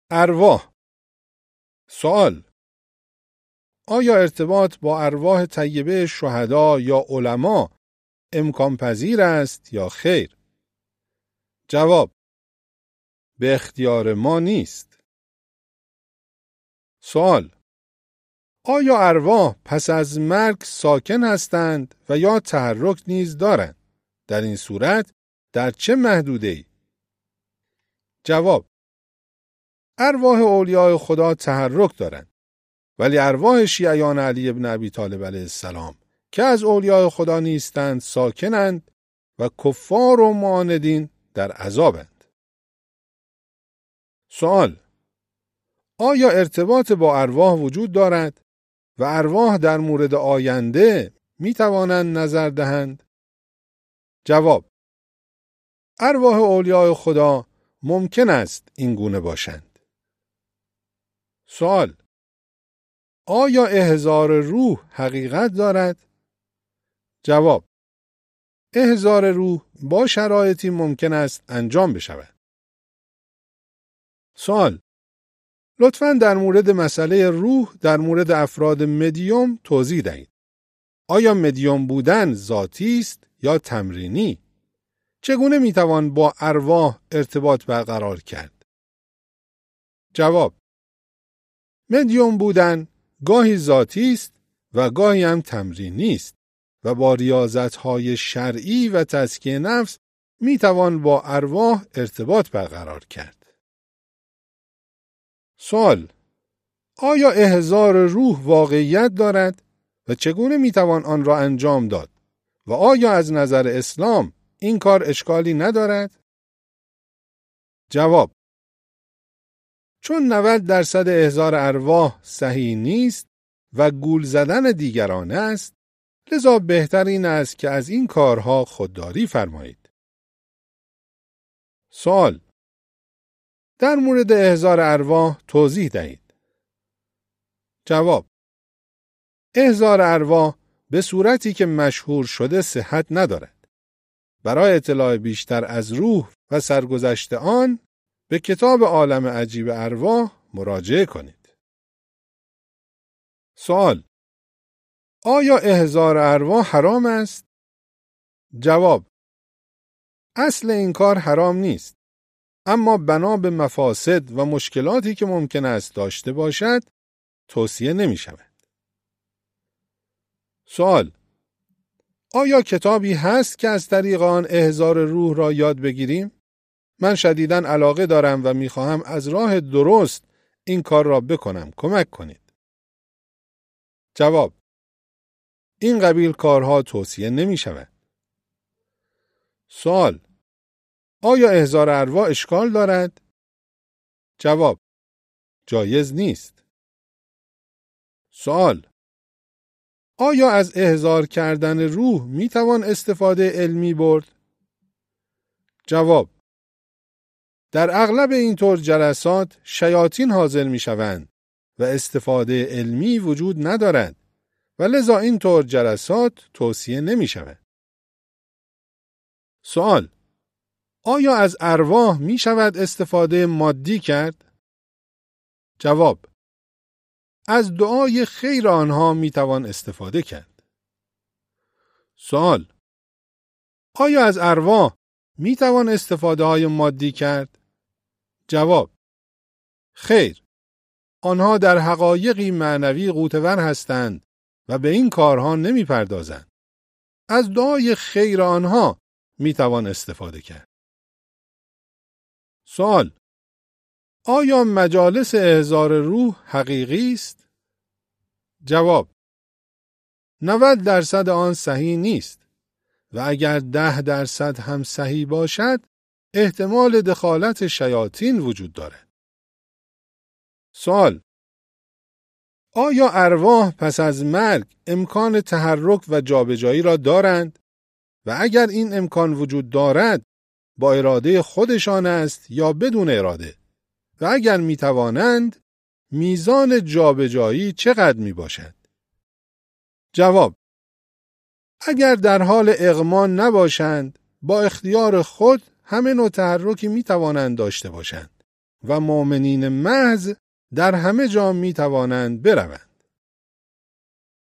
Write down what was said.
ارواح. سوال: آیا ارتباط با ارواح طیبه شهدا یا علما امکان پذیر است یا خیر؟ جواب: به اختیار ما نیست. سوال: آیا ارواح پس از مرگ ساکن هستند و یا تحرک نیز دارند؟ در این صورت در چه محدوده‌ای؟ جواب: ارواح اولیاء خدا تحرک دارند، ولی ارواح شیعیان علی بن ابی طالب علیه السلام که از اولیاء خدا نیستند ساکنند و کفار و معاندین در عذابند. سوال: آیا ارتباط با ارواح وجود دارد و ارواح در مورد آینده می توانند نظر دهند؟ جواب: ارواح اولیاء خدا ممکن است این گونه باشند. سوال: آیا احضار روح حقیقت دارد؟ جواب: احضار روح با شرایطی ممکن است انجام بشود. سوال: لطفاً در مورد مسئله روح در مورد افراد مدیوم توضیح دهید. آیا مدیوم بودن ذاتی است یا تمرینی؟ چگونه میتوان با ارواح ارتباط برقرار کرد؟ جواب: مدیوم بودن گاهی ذاتی است و گاهی هم تمرینی است و با ریاضت‌های شرعی و تزکیه نفس میتوان با ارواح ارتباط برقرار کرد. سوال: آیا احضار روح واقعیت دارد و چگونه میتوان آن را انجام داد و آیا از نظر اسلام این کار اشکالی ندارد؟ جواب: چون 90% احضار ارواح صحیح نیست و گول زدن دیگران است، لذا بهتر این است که از این کارها خودداری فرمایید. سوال: در مورد احضار ارواح توضیح دهید. جواب: احضار ارواح به صورتی که مشهور شده صحت ندارد. برای اطلاع بیشتر از روح و سرگذشت آن به کتاب عالم عجیب ارواح مراجعه کنید. سوال: آیا احضار ارواح حرام است؟ جواب: اصل این کار حرام نیست، اما بنا به مفاسد و مشکلاتی که ممکن است داشته باشد توصیه نمی شود. سوال: آیا کتابی هست که از طریق آن احضار روح را یاد بگیریم؟ من شدیداً علاقه دارم و می خواهم از راه درست این کار را بکنم. کمک کنید. جواب: این قبیل کارها توصیه نمی شود. سوال: آیا احضار ارواح اشکال دارد؟ جواب: جایز نیست. سوال: آیا از احضار کردن روح می توان استفاده علمی برد؟ جواب: در اغلب این طور جلسات شیاطین حاضر می شوند و استفاده علمی وجود ندارد و لذا این طور جلسات توصیه نمی شود. سوال: آیا از ارواح می شود استفاده مادی کرد؟ جواب: از دعای خیر آنها می توان استفاده کرد. سوال: آیا از ارواح می توان استفاده های مادی کرد؟ جواب: خیر، آنها در حقایقی معنوی غوطه‌ور هستند و به این کارها نمی پردازند. از دعای خیر آنها می توان استفاده کرد. سوال: آیا مجالس احضار روح حقیقی است؟ جواب: 90% آن صحیح نیست و اگر 10% هم صحیح باشد احتمال دخالت شیاطین وجود دارد. سوال: آیا ارواح پس از مرگ امکان تحرک و جابجایی را دارند و اگر این امکان وجود دارد با اراده خودشان است یا بدون اراده و اگر می توانند میزان جابجایی چقدر می باشد؟ جواب: اگر در حال اغما نباشند با اختیار خود همه نوع تحرکی می توانند داشته باشند و مؤمنین محض در همه جا می توانند بروند.